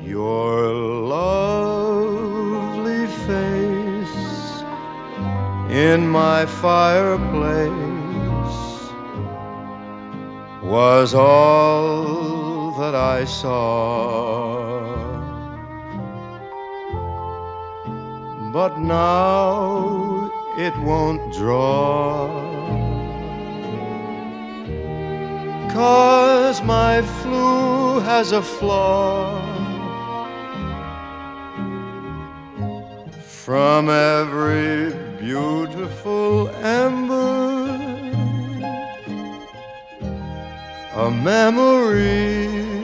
Your lovely face in my fireplace was all that I saw. But now it won't draw, 'cause my flue has a flaw. From every beautiful ember, a memory